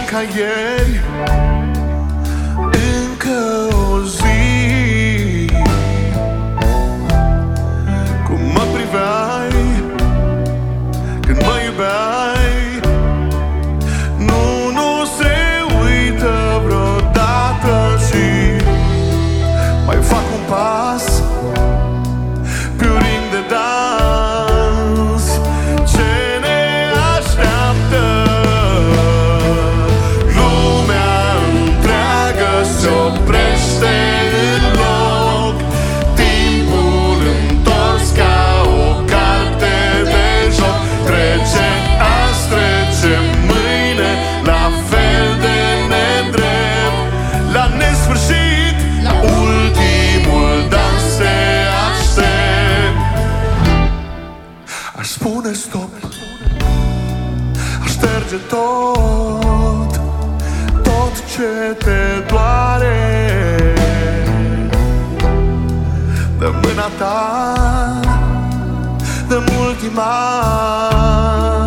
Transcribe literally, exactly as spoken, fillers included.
ca ieri, încă o zi. Cum mă priveai când mă iubeai, nu, nu se uită vreodată. Și mai fac un pas pe un ring de dans. Ce ne așteaptă? Lumea întreagă se oprește în loc, timpul întors ca o carte de joc. Trece azi, trece mâine, la fel de nedrept. La nesfârșit, la ultimul dans se aștept. Aș spune stop, aș șterge tot, tot ce te doare de mâna ta, de ultima